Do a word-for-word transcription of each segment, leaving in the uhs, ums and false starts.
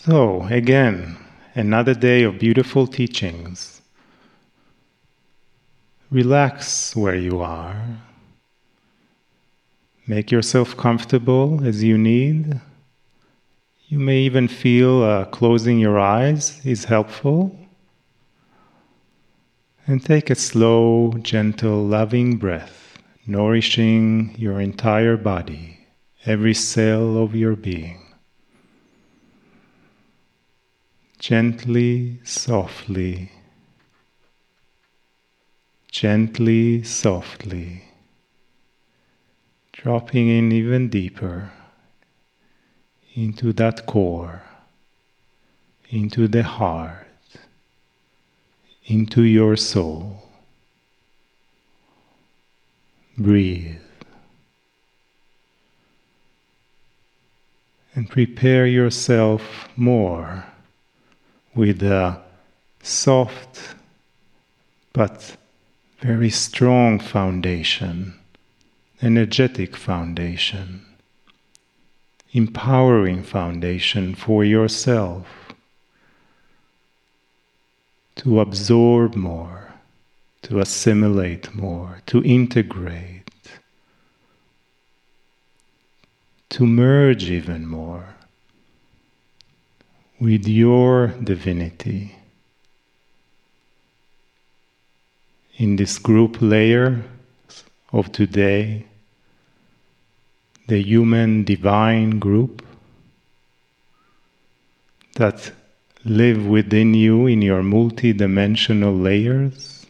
So, again, another day of beautiful teachings. Relax where you are. Make yourself comfortable as you need. You may even feel uh, closing your eyes is helpful. And take a slow, gentle, loving breath, nourishing your entire body, every cell of your being. Gently, softly, gently, softly, dropping in even deeper into that core, into the heart, into your soul. Breathe. And prepare yourself more with a soft but very strong foundation, energetic foundation, empowering foundation for yourself to absorb more, to assimilate more, to integrate, to merge even more with your divinity. In this group layer of today, the human divine group that live within you in your multi-dimensional layers,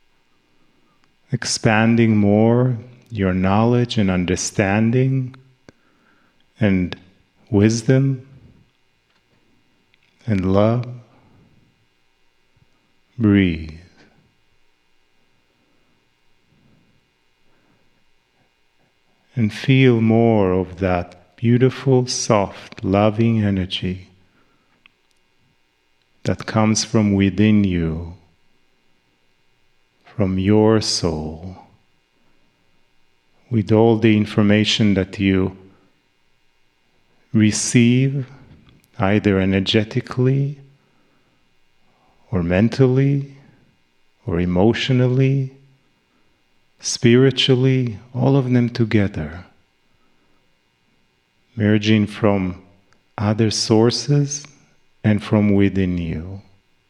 expanding more your knowledge and understanding and wisdom and love. Breathe. And feel more of that beautiful, soft, loving energy that comes from within you, from your soul, with all the information that you receive, either energetically, or mentally, or emotionally, spiritually, all of them together, merging from other sources and from within you.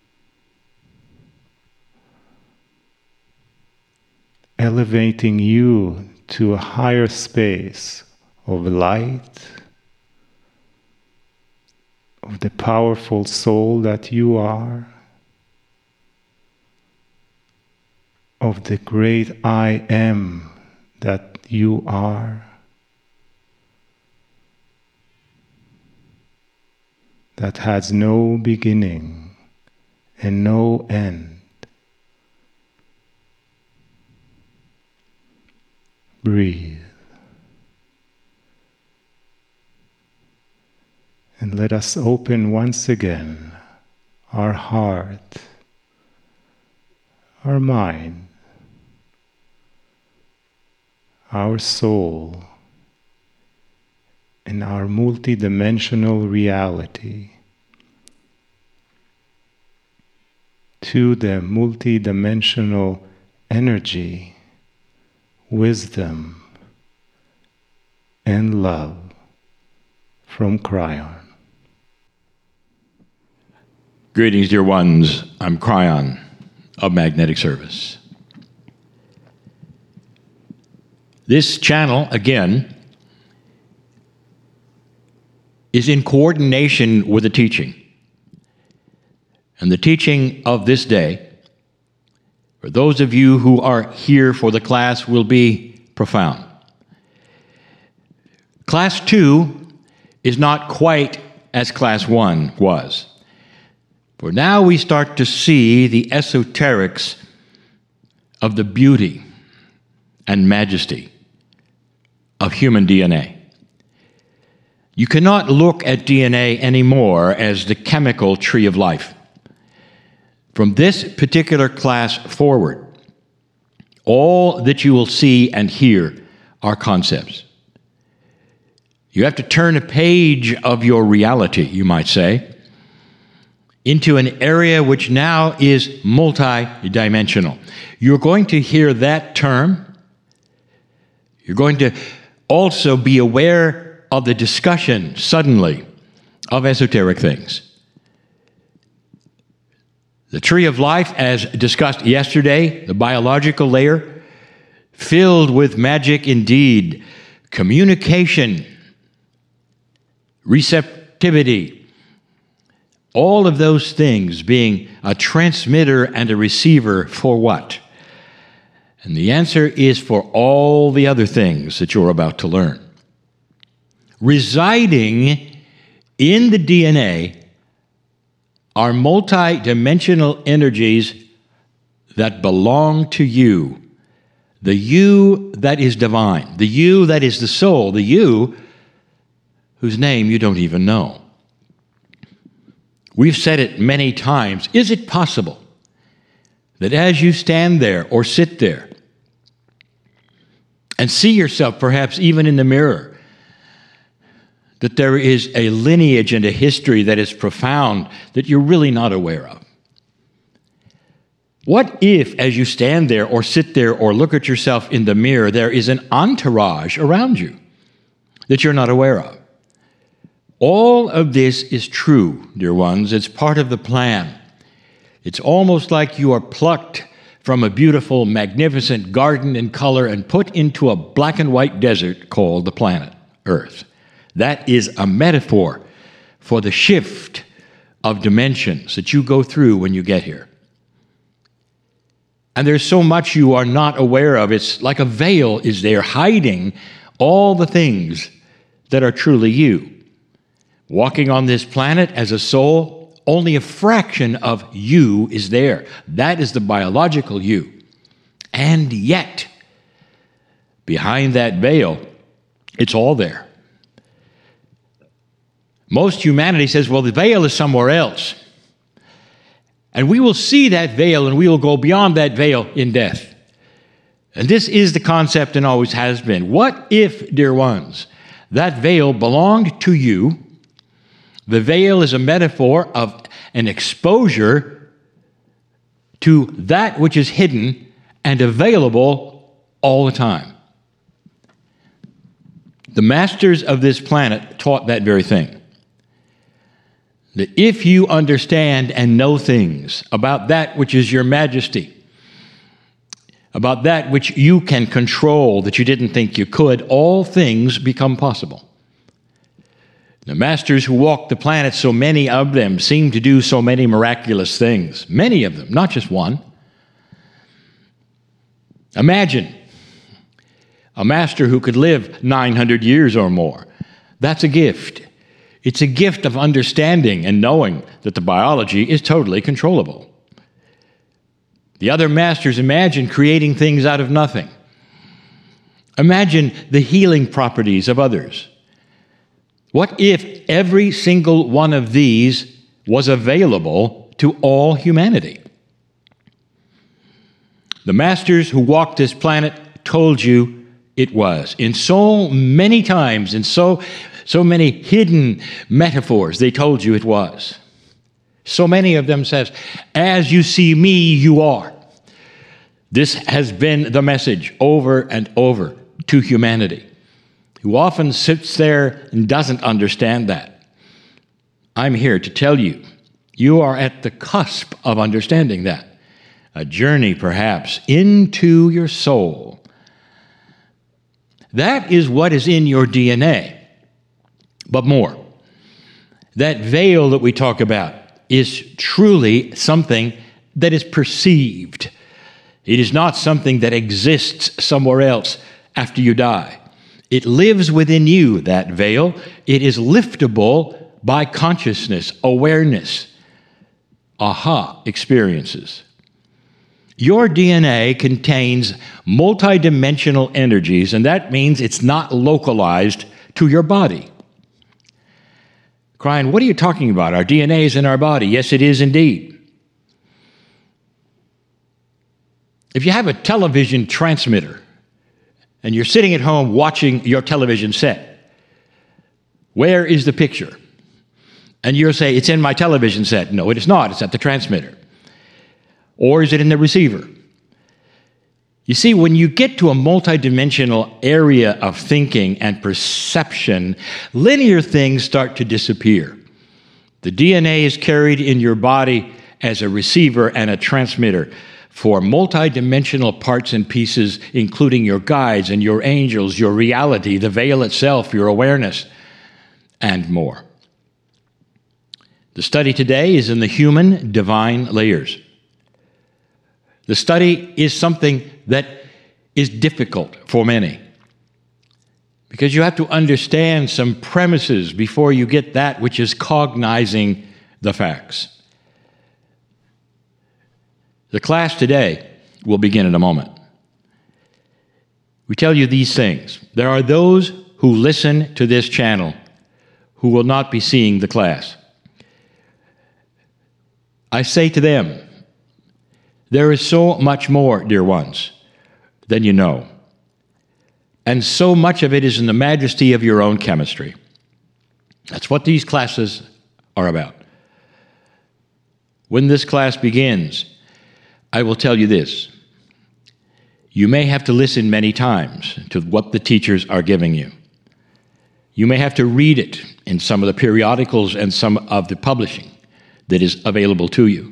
Elevating you to a higher space of light, of the powerful soul that you are, of the great I Am that you are, that has no beginning and no end. Breathe. And let us open once again our heart, our mind, our soul, and our multidimensional reality to the multidimensional energy, wisdom, and love from Kryon. Greetings, dear ones. I'm Kryon of Magnetic Service. This channel, again, is in coordination with the teaching. And the teaching of this day, for those of you who are here for the class, will be profound. Class two is not quite as class one was. For now we start to see the esoterics of the beauty and majesty of human D N A. You cannot look at D N A anymore as the chemical tree of life. From this particular class forward, all that you will see and hear are concepts. You have to turn a page of your reality, you might say, into an area which now is multidimensional. You're going to hear that term. You're going to also be aware of the discussion, suddenly, of esoteric things. The tree of life, as discussed yesterday, the biological layer, filled with magic indeed, communication, receptivity, all of those things being a transmitter and a receiver for what? And the answer is for all the other things that you're about to learn. Residing in the D N A are multi-dimensional energies that belong to you. The you that is divine, the you that is the soul, the you whose name you don't even know. We've said it many times. Is it possible that as you stand there or sit there and see yourself perhaps even in the mirror, that there is a lineage and a history that is profound that you're really not aware of? What if, as you stand there or sit there or look at yourself in the mirror, there is an entourage around you that you're not aware of? All of this is true, dear ones. It's part of the plan. It's almost like you are plucked from a beautiful, magnificent garden in color and put into a black and white desert called the planet Earth. That is a metaphor for the shift of dimensions that you go through when you get here. And there's so much you are not aware of. It's like a veil is there hiding all the things that are truly you. Walking on this planet as a soul, only a fraction of you is there. That is the biological you. And yet, behind that veil, it's all there. Most humanity says, well, the veil is somewhere else. And we will see that veil and we will go beyond that veil in death. And this is the concept and always has been. What if, dear ones, that veil belonged to you? The veil is a metaphor of an exposure to that which is hidden and available all the time. The masters of this planet taught that very thing. That if you understand and know things about that which is your majesty, about that which you can control that you didn't think you could, all things become possible. The masters who walked the planet, so many of them seem to do so many miraculous things. Many of them, not just one. Imagine a master who could live nine hundred years or more. That's a gift. It's a gift of understanding and knowing that the biology is totally controllable. The other masters imagine creating things out of nothing. Imagine the healing properties of others. What if every single one of these was available to all humanity? The masters who walked this planet told you it was. In so many times, in so, so many hidden metaphors, they told you it was. So many of them says, as you see me, you are. This has been the message over and over to humanity, who often sits there and doesn't understand that. I'm here to tell you, you are at the cusp of understanding that. A journey, perhaps, into your soul. That is what is in your D N A. But more, that veil that we talk about is truly something that is perceived. It is not something that exists somewhere else after you die. It lives within you, that veil. It is liftable by consciousness, awareness, aha experiences. Your D N A contains multidimensional energies, and that means it's not localized to your body. Crying, what are you talking about? Our D N A is in our body. Yes, it is indeed. If you have a television transmitter and you're sitting at home watching your television set, where is the picture? And you'll say, it's in my television set. No, it is not. It's at the transmitter. Or is it in the receiver? You see, when you get to a multidimensional area of thinking and perception, linear things start to disappear. The D N A is carried in your body as a receiver and a transmitter for multidimensional parts and pieces, including your guides and your angels, your reality, the veil itself, your awareness, and more. The study today is in the human divine layers. The study is something that is difficult for many because you have to understand some premises before you get that which is cognizing the facts. The class today will begin in a moment. We tell you these things. There are those who listen to this channel who will not be seeing the class. I say to them, there is so much more, dear ones, than you know. And so much of it is in the majesty of your own chemistry. That's what these classes are about. When this class begins, I will tell you this. You may have to listen many times to what the teachers are giving you. You may have to read it in some of the periodicals and some of the publishing that is available to you.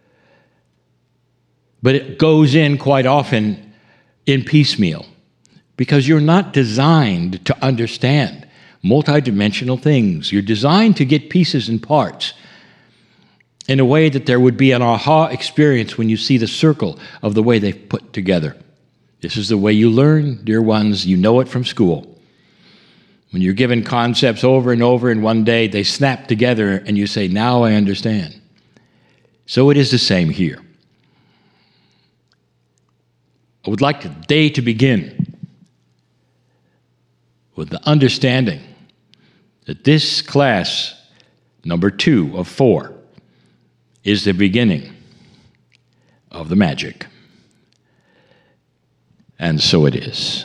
But it goes in quite often in piecemeal because you're not designed to understand multidimensional things. You're designed to get pieces and parts in a way that there would be an aha experience when you see the circle of the way they've put together. This is the way you learn, dear ones. You know it from school. When you're given concepts over and over in one day, they snap together and you say, now I understand. So it is the same here. I would like today to begin with the understanding that this class, number two of four, is the beginning of the magic. And so it is.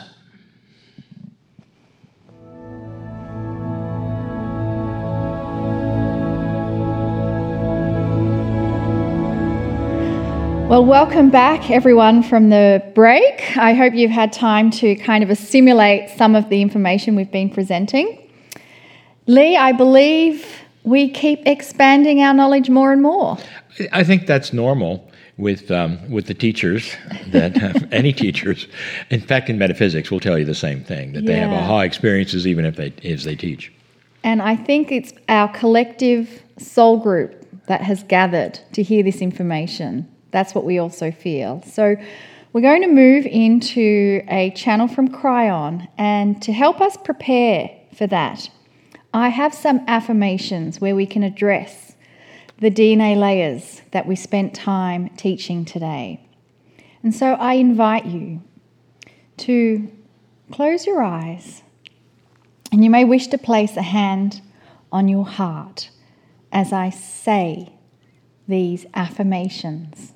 Well, welcome back, everyone, from the break. I hope you've had time to kind of assimilate some of the information we've been presenting. Lee, I believe we keep expanding our knowledge more and more. I think that's normal with um, with the teachers, that uh, any teachers. In fact, in metaphysics, will tell you the same thing, that they Yeah. have aha experiences even if they as they teach. And I think it's our collective soul group that has gathered to hear this information. That's what we also feel. So we're going to move into a channel from Cryon, and to help us prepare for that, I have some affirmations where we can address the D N A layers that we spent time teaching today. And so I invite you to close your eyes, and you may wish to place a hand on your heart as I say these affirmations.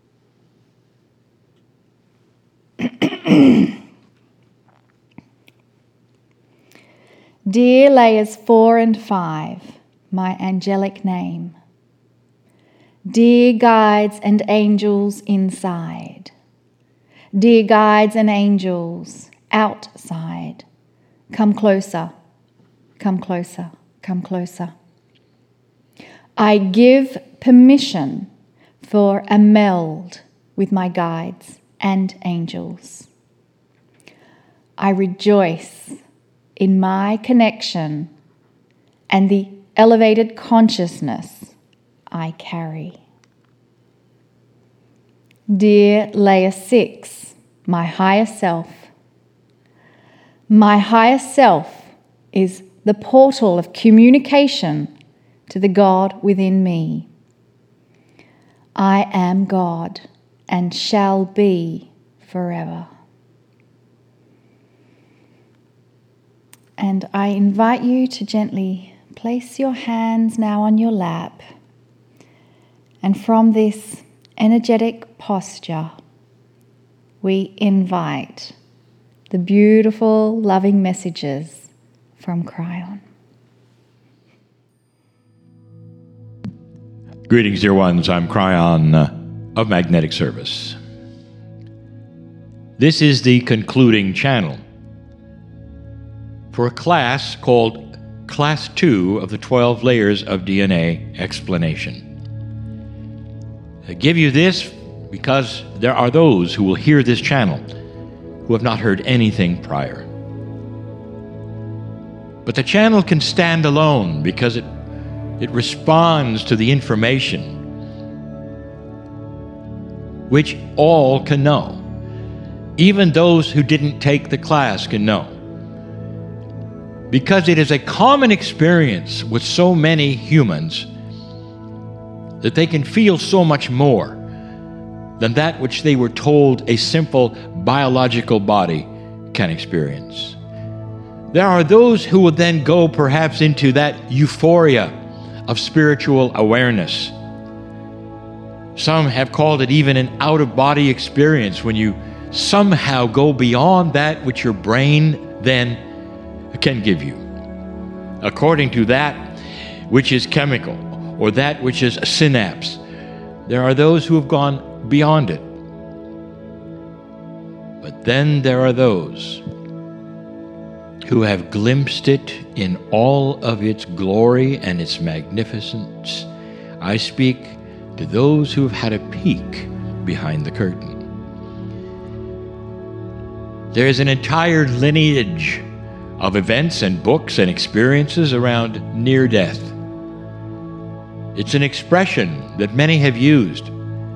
Dear layers four and five, my angelic name. Dear guides and angels inside. Dear guides and angels outside. Come closer, come closer, come closer. I give permission for a meld with my guides and angels. I rejoice in my connection and the elevated consciousness I carry. Dear Layer six, my higher self. My higher self is the portal of communication to the God within me. I am God and shall be forever. And I invite you to gently place your hands now on your lap, and from this energetic posture, we invite the beautiful, loving messages from Cryon. Greetings, dear ones. I'm Cryon uh, of Magnetic Service. This is the concluding channel for a class called Class two of the twelve Layers of D N A Explanation. I give you this because there are those who will hear this channel who have not heard anything prior. But the channel can stand alone because it, it responds to the information which all can know. Even those who didn't take the class can know. Because it is a common experience with so many humans that they can feel so much more than that which they were told a simple biological body can experience. There are those who will then go perhaps into that euphoria of spiritual awareness. Some have called it even an out-of-body experience when you somehow go beyond that which your brain then can give you, according to that which is chemical or that which is a synapse. There are those who have gone beyond it. But then there are those who have glimpsed it in all of its glory and its magnificence. I speak to those who have had a peek behind the curtain. There is an entire lineage of events and books and experiences around near death. It's an expression that many have used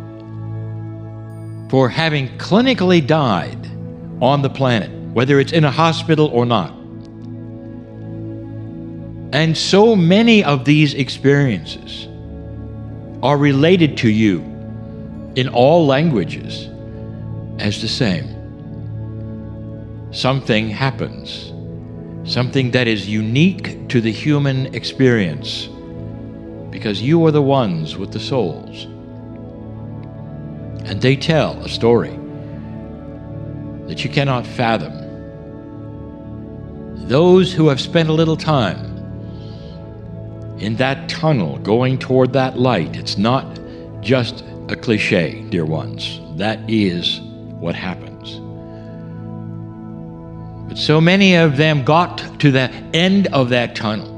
for having clinically died on the planet, whether it's in a hospital or not. And so many of these experiences are related to you in all languages as the same. Something happens, something that is unique to the human experience, because you are the ones with the souls. And they tell a story that you cannot fathom. Those who have spent a little time in that tunnel going toward that light, it's not just a cliche, dear ones. That is what happens. But so many of them got to the end of that tunnel,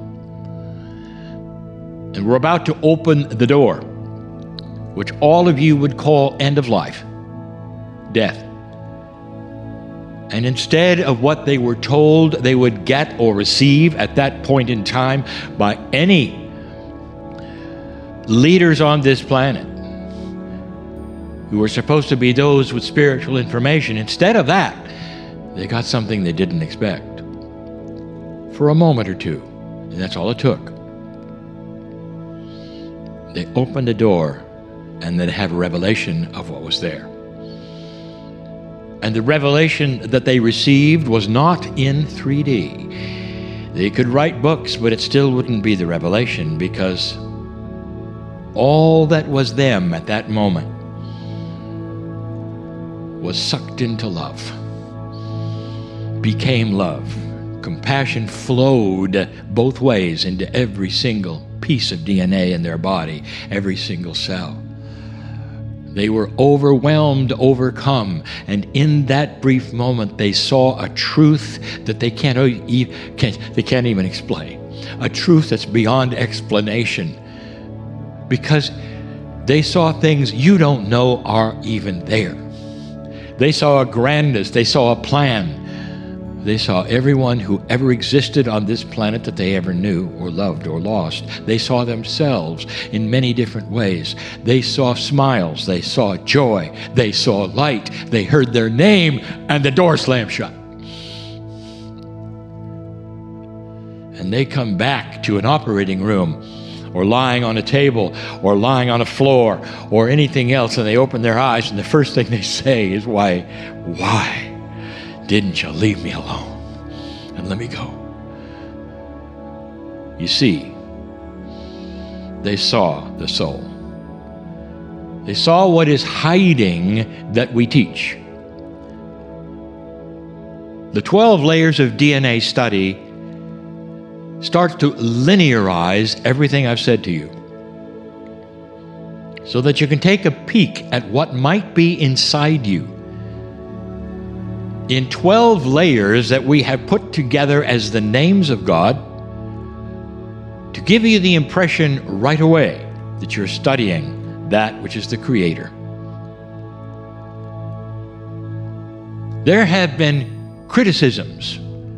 and we're about to open the door, which all of you would call end of life, death. And instead of what they were told they would get or receive at that point in time by any leaders on this planet who were supposed to be those with spiritual information, instead of that, they got something they didn't expect for a moment or two, and that's all it took. They opened the door and then have a revelation of what was there. And the revelation that they received was not in three D. They could write books, but it still wouldn't be the revelation, because all that was them at that moment was sucked into love, became love. Compassion flowed both ways into every single piece of D N A in their body, every single cell. They were overwhelmed, overcome, and in that brief moment they saw a truth that they can't, can't, they can't even explain, a truth that's beyond explanation, because they saw things you don't know are even there. They saw a grandness, they saw a plan. They saw everyone who ever existed on this planet that they ever knew or loved or lost. They saw themselves in many different ways. They saw smiles. They saw joy. They saw light. They heard their name, and the door slammed shut. And they come back to an operating room, or lying on a table, or lying on a floor, or anything else, and they open their eyes, and the first thing they say is, why, why? Didn't you leave me alone and let me go? You see, they saw the soul. They saw what is hiding that we teach. The twelve layers of D N A study starts to linearize everything I've said to you. so that you can take a peek at what might be inside you. In twelve layers that we have put together as the names of God, to give you the impression right away that you're studying that which is the Creator. There have been criticisms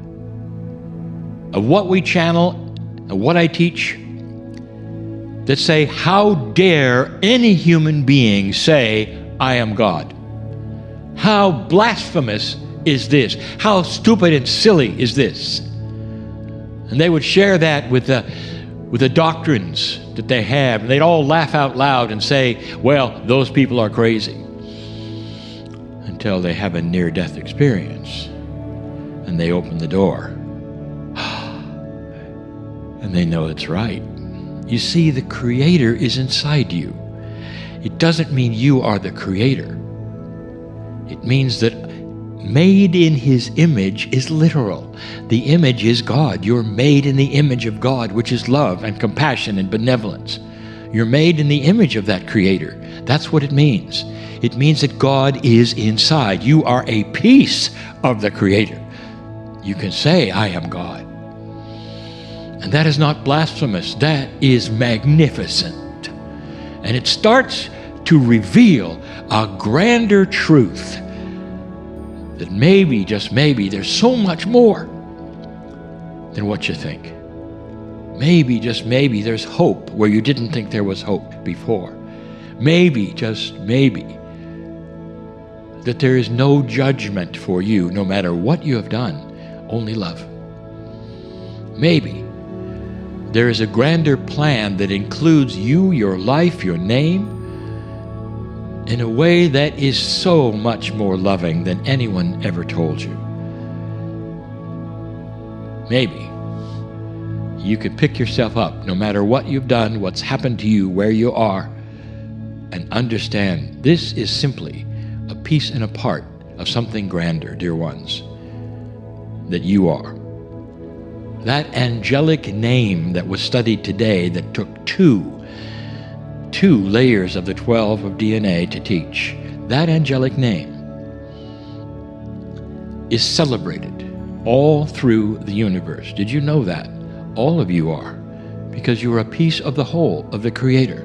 of what we channel and what I teach that say, how dare any human being say, I am God? How blasphemous is this? How stupid and silly is this? And they would share that with the, with the doctrines that they have, and they'd all laugh out loud and say, well, those people are crazy. Until they have a near-death experience, and they open the door, and they know it's right. You see, the Creator is inside you. It doesn't mean you are the Creator. It means that made in His image is literal. The image is God. You're made in the image of God, which is love and compassion and benevolence. You're made in the image of that Creator. That's what it means. It means that God is inside. You are a piece of the Creator. You can say, I am God. And that is not blasphemous. That is magnificent. And it starts to reveal a grander truth that maybe, just maybe, there's so much more than what you think. Maybe, just maybe, there's hope where you didn't think there was hope before. Maybe, just maybe, that there is no judgment for you, no matter what you have done, only love. Maybe there is a grander plan that includes you, your life, your name, in a way that is so much more loving than anyone ever told you. Maybe you could pick yourself up, no matter what you've done, what's happened to you, where you are, and understand this is simply a piece and a part of something grander, dear ones, that you are. That angelic name that was studied today, that took two, two layers of the twelve of D N A to teach, that angelic name is celebrated all through the universe. Did you know that? All of you are, because you are a piece of the whole of the Creator.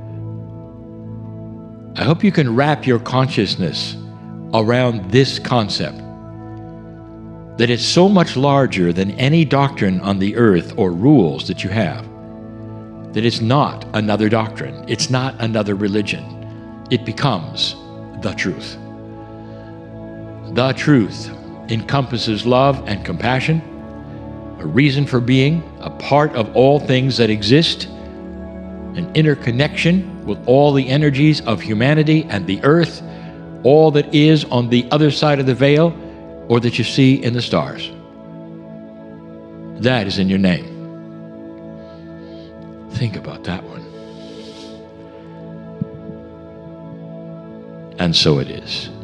I hope you can wrap your consciousness around this concept, that it's so much larger than any doctrine on the earth or rules that you have, that it's not another doctrine, it's not another religion. It becomes the truth. The truth encompasses love and compassion, a reason for being, a part of all things that exist, an interconnection with all the energies of humanity and the earth, all that is on the other side of the veil, or that you see in the stars. That is in your name. Think about that one. And so it is.